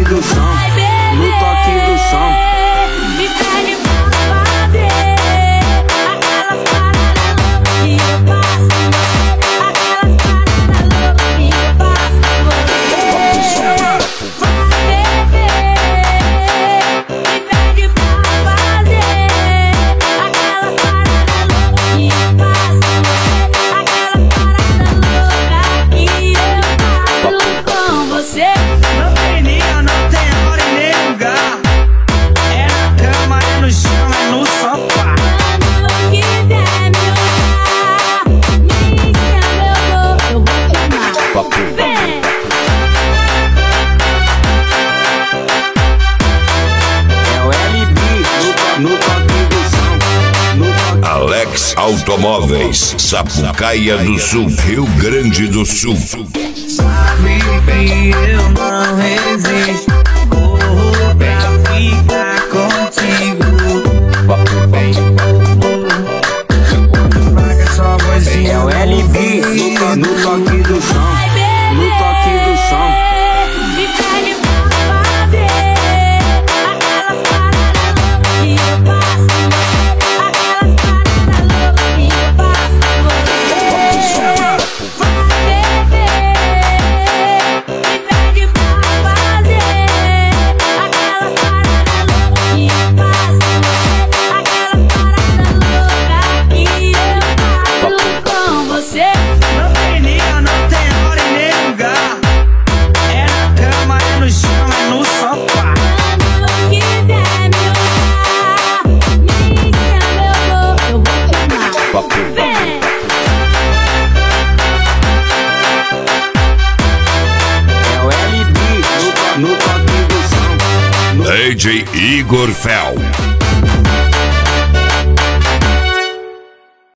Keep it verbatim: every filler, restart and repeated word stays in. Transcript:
do som, no toque do som. Me pede pra fazer aquelas paradas loucas que eu faço com você. Aquelas paradas loucas que eu faço com você. Vai beber. Me pede pra fazer aquelas paradas loucas que eu faço com você. Aquelas paradas loucas que eu faço com você. Não tem dia, não tem hora e nem lugar. É na cama, é no chão, é no sofá. Quando quiser me olhar, me chama, eu vou, eu vou chamar. Vem! É o L B no, no toque do som, no toque. Alex Automóveis, Sapucaia do Sul, Rio Grande do Sul. Sabe bem, eu não resisto. Corro pra ficar contigo. Papo bem, paga sua vozinha. É o L B no, no toque do som, no toque do som. Me pede pra fazer aquelas paradas loucas que eu faço com você. Aquelas paradas loucas que eu faço com você. Vai beber. Me pede pra fazer aquelas paradas loucas que eu faço com você. Aquelas paradas loucas que eu faço com você. Não tem dia, não tem hora e nem lugar. É na cama, é no chão, é no sofá. Quando quiser me olhar, me chama, eu vou, eu vou chamar. Vem! É o L B no, no toque do som, no D J Igor Fel.